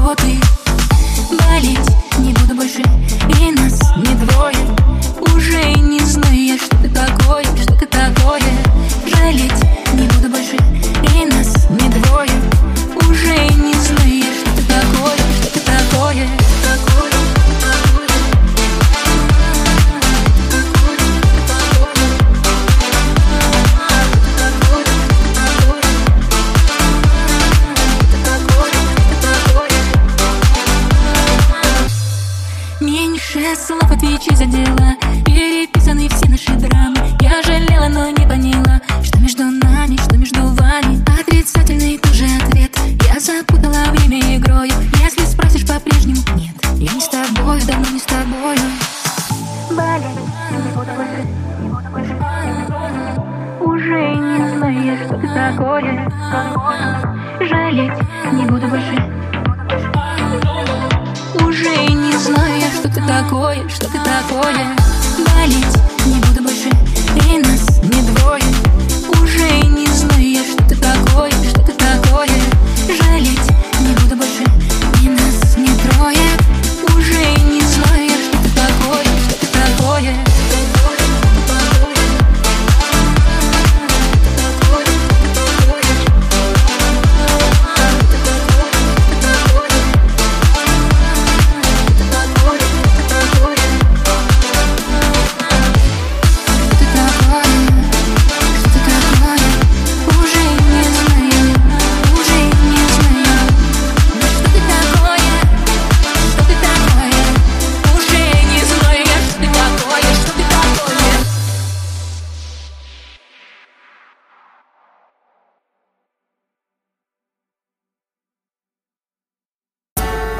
кто ты. Болеть не буду больше, и нас не двое. Уже не знаю я, что ты такое, что ты такое. Жалеть не буду больше, и нас не двое. Уже не знаю я, что ты такое, что ты такое. Меньше слов, отвечай за дела. Переписаны все наши драмы. Я жалела, но не поняла, что между нами, что между вами. Отрицательный тоже ответ. Я запутала время игрою. Если спросишь по-прежнему, нет, я не с тобою, давно не с тобою. Болеть не буду больше, не буду больше. Уже не знаю я, что ты такое. Жалеть не буду больше. Уже не знаю я, что ты такое, что ты такое. Болеть